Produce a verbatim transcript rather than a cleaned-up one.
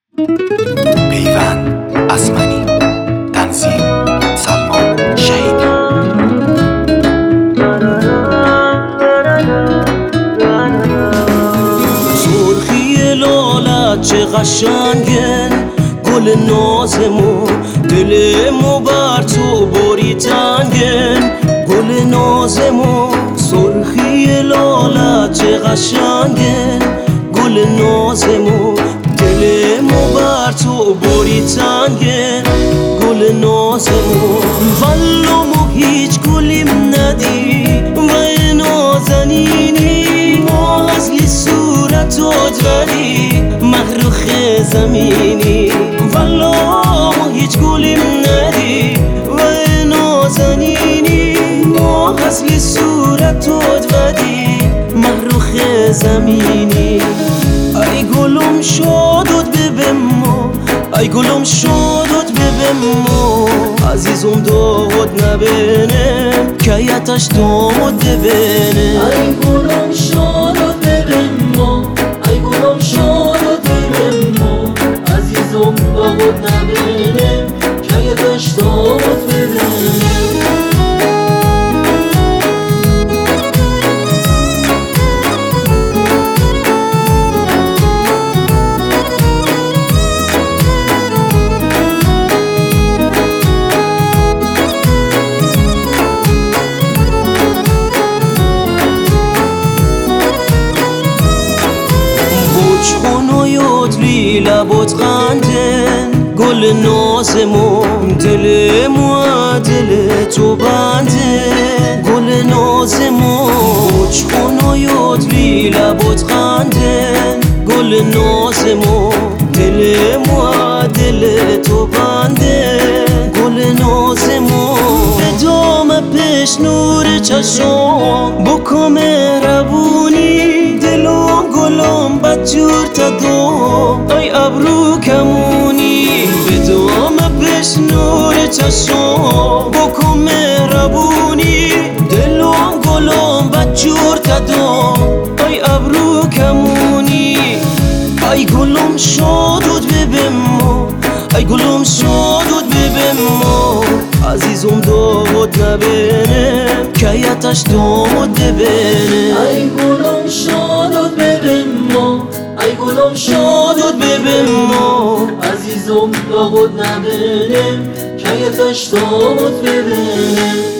پیوند اسمنی، تنظیم سلمان شهیدی. سرخی لالت چه قشنگه، گل نازمون دلمو بر تو باری تنگه. گل نازمون سرخی لالت چه قشنگه، گل نازمون دلمو بر تو باری تنگه. گل نازمون والامو هیچ گلیم ندی و نازنینی، ما اصلی صورتت ولی مخروخ زمینی. والامو هیچ گلیم ندی و نازنینی، ما اصلی صورتت ولی مخروخ زمینی. ای گلم شادت ببمو، ای گلم شادت ببمو، عزیزم داغت نبینم که یتش دامت ببینم. ای گلم شادت ببمو، ای گلم شادت ببمو، عزیزم داغت نبینم که یتش دامت ببینم. خونویت لبات خندن، گل نازمون دلمو دل تو بندن. گل نازمون خونویت لبات خندن، گل نازمون دلمو دل تو بندن. گل نازمون به دام پیش نور چشم بکن مهربونی، دلم گلم بدجور تا دو ای ابرو کمونی. به دام پیش نور چشم بکن مهربونی، دلم گلم بدجور تا دو ای ابرو کمونی. ای گلم شادت ببمو، ای گلم شادت ببمو، عزیزم داغت نبینم که یتش دامت ببینم. ای گلم شادت ببمو، ای گلم شادت ببمو، عزیزم داغت نبینم که یتش دامت ببینم.